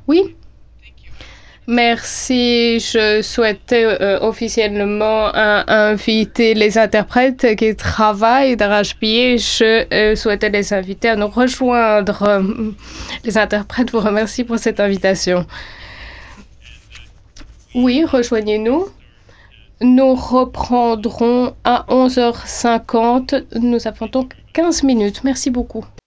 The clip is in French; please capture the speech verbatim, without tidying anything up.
Oui, merci. Je souhaitais euh, officiellement euh, inviter les interprètes qui travaillent d'arrache-pied. Je euh, souhaitais les inviter à nous rejoindre. Euh, Les interprètes vous remercient pour cette invitation. Oui, rejoignez-nous. Nous reprendrons à onze heures cinquante. Nous avons donc quinze minutes. Merci beaucoup.